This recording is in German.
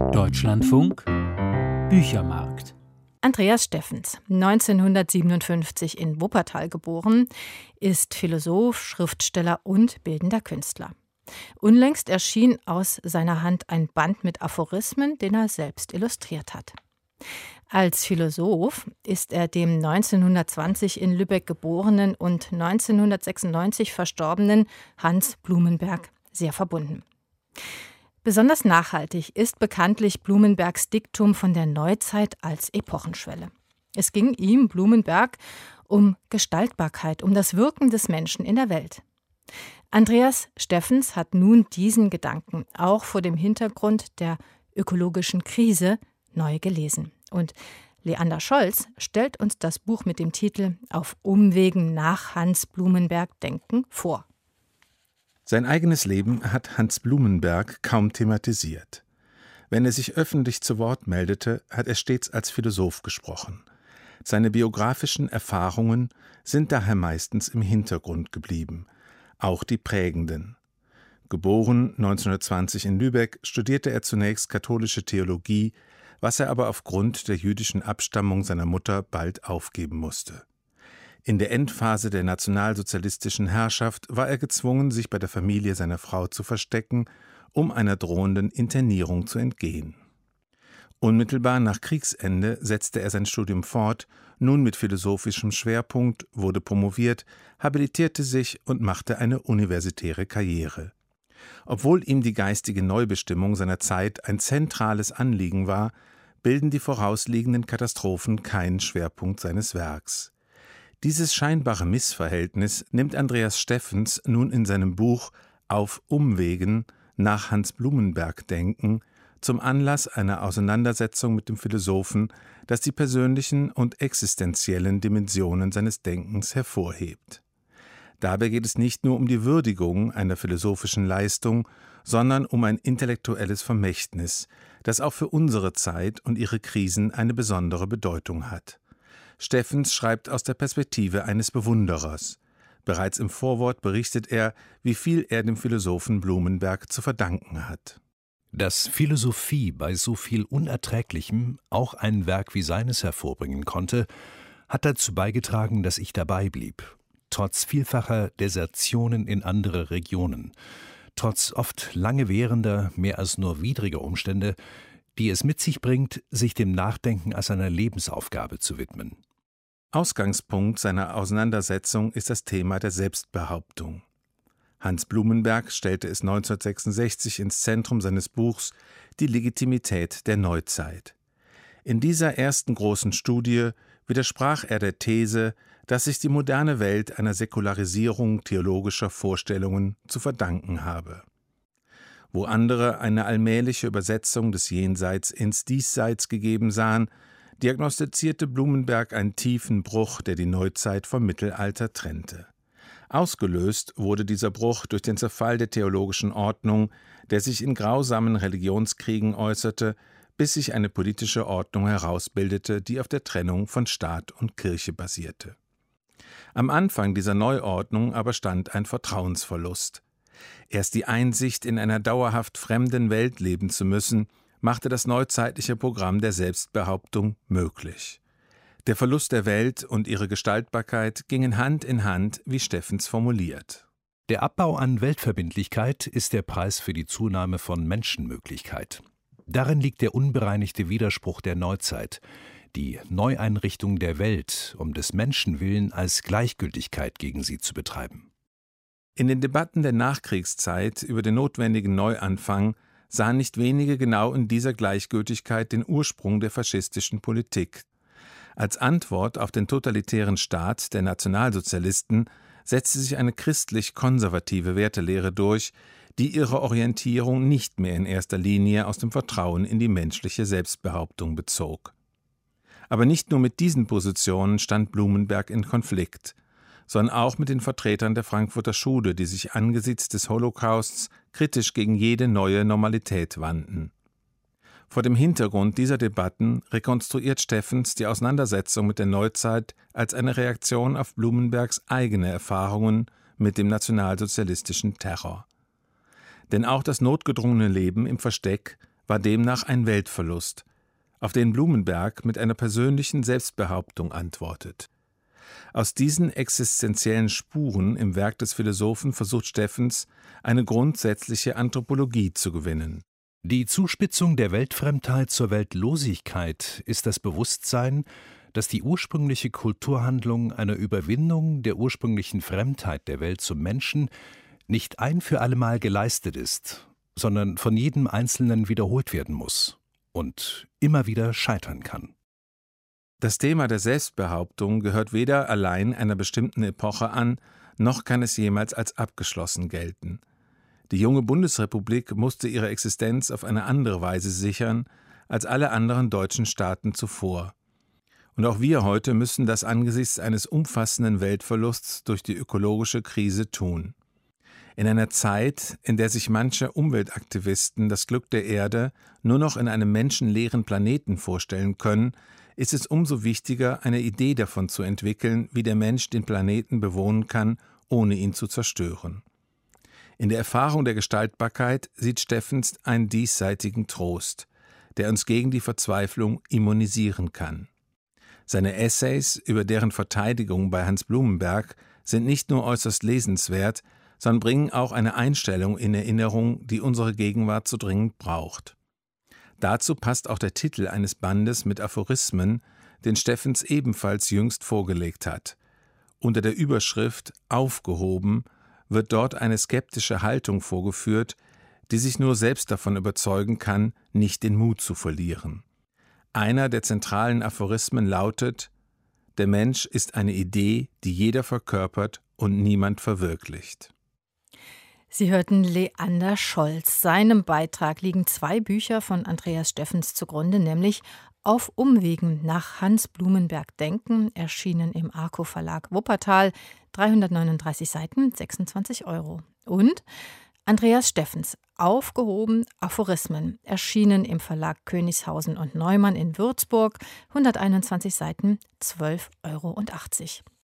Deutschlandfunk Büchermarkt. Andreas Steffens, 1957 in Wuppertal geboren, ist Philosoph, Schriftsteller und bildender Künstler. Unlängst erschien aus seiner Hand ein Band mit Aphorismen, den er selbst illustriert hat. Als Philosoph ist er dem 1920 in Lübeck geborenen und 1996 verstorbenen Hans Blumenberg sehr verbunden. Besonders nachhaltig ist bekanntlich Blumenbergs Diktum von der Neuzeit als Epochenschwelle. Es ging ihm, Blumenberg, um Gestaltbarkeit, um das Wirken des Menschen in der Welt. Andreas Steffens hat nun diesen Gedanken auch vor dem Hintergrund der ökologischen Krise neu gelesen. Und Leander Scholz stellt uns das Buch mit dem Titel »Auf Umwegen nach Hans Blumenberg denken« vor. Sein eigenes Leben hat Hans Blumenberg kaum thematisiert. Wenn er sich öffentlich zu Wort meldete, hat er stets als Philosoph gesprochen. Seine biografischen Erfahrungen sind daher meistens im Hintergrund geblieben, auch die prägenden. Geboren 1920 in Lübeck, studierte er zunächst katholische Theologie, was er aber aufgrund der jüdischen Abstammung seiner Mutter bald aufgeben musste. In der Endphase der nationalsozialistischen Herrschaft war er gezwungen, sich bei der Familie seiner Frau zu verstecken, um einer drohenden Internierung zu entgehen. Unmittelbar nach Kriegsende setzte er sein Studium fort, nun mit philosophischem Schwerpunkt, wurde promoviert, habilitierte sich und machte eine universitäre Karriere. Obwohl ihm die geistige Neubestimmung seiner Zeit ein zentrales Anliegen war, bilden die vorausliegenden Katastrophen keinen Schwerpunkt seines Werks. Dieses scheinbare Missverhältnis nimmt Andreas Steffens nun in seinem Buch »Auf Umwegen nach Hans Blumenberg denken« zum Anlass einer Auseinandersetzung mit dem Philosophen, das die persönlichen und existenziellen Dimensionen seines Denkens hervorhebt. Dabei geht es nicht nur um die Würdigung einer philosophischen Leistung, sondern um ein intellektuelles Vermächtnis, das auch für unsere Zeit und ihre Krisen eine besondere Bedeutung hat. Steffens schreibt aus der Perspektive eines Bewunderers. Bereits im Vorwort berichtet er, wie viel er dem Philosophen Blumenberg zu verdanken hat. Dass Philosophie bei so viel Unerträglichem auch ein Werk wie seines hervorbringen konnte, hat dazu beigetragen, dass ich dabei blieb. Trotz vielfacher Desertionen in andere Regionen, trotz oft lange währender, mehr als nur widriger Umstände, die es mit sich bringt, sich dem Nachdenken als einer Lebensaufgabe zu widmen. Ausgangspunkt seiner Auseinandersetzung ist das Thema der Selbstbehauptung. Hans Blumenberg stellte es 1966 ins Zentrum seines Buchs »Die Legitimität der Neuzeit«. In dieser ersten großen Studie widersprach er der These, dass sich die moderne Welt einer Säkularisierung theologischer Vorstellungen zu verdanken habe. Wo andere eine allmähliche Übersetzung des Jenseits ins Diesseits gegeben sahen, diagnostizierte Blumenberg einen tiefen Bruch, der die Neuzeit vom Mittelalter trennte. Ausgelöst wurde dieser Bruch durch den Zerfall der theologischen Ordnung, der sich in grausamen Religionskriegen äußerte, bis sich eine politische Ordnung herausbildete, die auf der Trennung von Staat und Kirche basierte. Am Anfang dieser Neuordnung aber stand ein Vertrauensverlust. Erst die Einsicht, in einer dauerhaft fremden Welt leben zu müssen, machte das neuzeitliche Programm der Selbstbehauptung möglich. Der Verlust der Welt und ihre Gestaltbarkeit gingen Hand in Hand, wie Steffens formuliert. Der Abbau an Weltverbindlichkeit ist der Preis für die Zunahme von Menschenmöglichkeit. Darin liegt der unbereinigte Widerspruch der Neuzeit, die Neueinrichtung der Welt, um des Menschen willen als Gleichgültigkeit gegen sie zu betreiben. In den Debatten der Nachkriegszeit über den notwendigen Neuanfang sahen nicht wenige genau in dieser Gleichgültigkeit den Ursprung der faschistischen Politik. Als Antwort auf den totalitären Staat der Nationalsozialisten setzte sich eine christlich-konservative Wertelehre durch, die ihre Orientierung nicht mehr in erster Linie aus dem Vertrauen in die menschliche Selbstbehauptung bezog. Aber nicht nur mit diesen Positionen stand Blumenberg in Konflikt, sondern auch mit den Vertretern der Frankfurter Schule, die sich angesichts des Holocausts kritisch gegen jede neue Normalität wandten. Vor dem Hintergrund dieser Debatten rekonstruiert Steffens die Auseinandersetzung mit der Neuzeit als eine Reaktion auf Blumenbergs eigene Erfahrungen mit dem nationalsozialistischen Terror. Denn auch das notgedrungene Leben im Versteck war demnach ein Weltverlust, auf den Blumenberg mit einer persönlichen Selbstbehauptung antwortet. Aus diesen existenziellen Spuren im Werk des Philosophen versucht Steffens, eine grundsätzliche Anthropologie zu gewinnen. Die Zuspitzung der Weltfremdheit zur Weltlosigkeit ist das Bewusstsein, dass die ursprüngliche Kulturhandlung einer Überwindung der ursprünglichen Fremdheit der Welt zum Menschen nicht ein für allemal geleistet ist, sondern von jedem Einzelnen wiederholt werden muss und immer wieder scheitern kann. Das Thema der Selbstbehauptung gehört weder allein einer bestimmten Epoche an, noch kann es jemals als abgeschlossen gelten. Die junge Bundesrepublik musste ihre Existenz auf eine andere Weise sichern als alle anderen deutschen Staaten zuvor. Und auch wir heute müssen das angesichts eines umfassenden Weltverlusts durch die ökologische Krise tun. In einer Zeit, in der sich manche Umweltaktivisten das Glück der Erde nur noch in einem menschenleeren Planeten vorstellen können, ist es umso wichtiger, eine Idee davon zu entwickeln, wie der Mensch den Planeten bewohnen kann, ohne ihn zu zerstören. In der Erfahrung der Gestaltbarkeit sieht Steffens einen diesseitigen Trost, der uns gegen die Verzweiflung immunisieren kann. Seine Essays über deren Verteidigung bei Hans Blumenberg sind nicht nur äußerst lesenswert, sondern bringen auch eine Einstellung in Erinnerung, die unsere Gegenwart so dringend braucht. Dazu passt auch der Titel eines Bandes mit Aphorismen, den Steffens ebenfalls jüngst vorgelegt hat. Unter der Überschrift »Aufgehoben« wird dort eine skeptische Haltung vorgeführt, die sich nur selbst davon überzeugen kann, nicht den Mut zu verlieren. Einer der zentralen Aphorismen lautet: Der Mensch ist eine Idee, die jeder verkörpert und niemand verwirklicht. Sie hörten Leander Scholz. Seinem Beitrag liegen 2 Bücher von Andreas Steffens zugrunde, nämlich Auf Umwegen nach Hans Blumenberg denken, erschienen im Arco Verlag Wuppertal, 339 Seiten, 26 €. Und Andreas Steffens, Aufgehoben Aphorismen, erschienen im Verlag Königshausen und Neumann in Würzburg, 121 Seiten, 12,80 €.